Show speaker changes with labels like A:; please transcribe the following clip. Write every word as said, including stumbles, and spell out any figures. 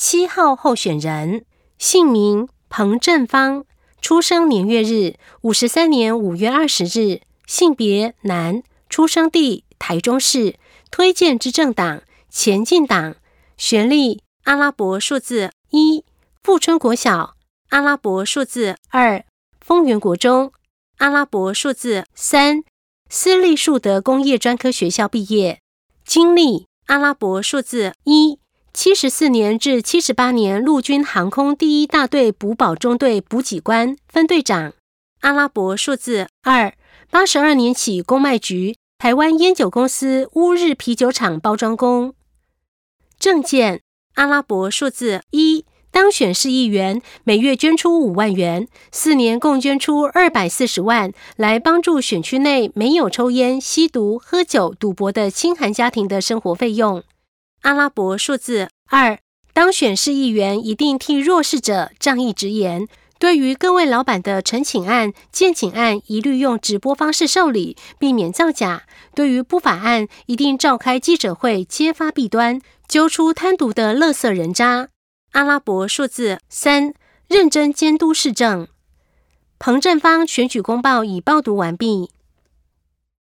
A: 七号候选人，姓名彭正芳，出生年月日五十三年五月二十日，性别男，出生地台中市，推荐之政党前进党，学历阿拉伯数字一，富春国小，阿拉伯数字二，丰原国中，阿拉伯数字三，私立树德工业专科学校毕业，经历阿拉伯数字一，七十四年至七十八年陆军航空第一大队补保中队补给官、分队长，阿拉伯数字二，八十二年起公卖局台湾烟酒公司乌日啤酒厂包装工。政见阿拉伯数字一，当选市议员，每月捐出五万元，四年共捐出二百四十万，来帮助选区内没有抽烟、吸毒、喝酒、赌博的清寒家庭的生活费用。阿拉伯数字二，当选市议员一定替弱势者仗义直言，对于各位老板的陈请案、建请案，一律用直播方式受理，避免造假。对于不法案，一定召开记者会揭发弊端，揪出贪渎的垃圾人渣。阿拉伯数字三，认真监督市政。彭正芳选举公报已报读完毕。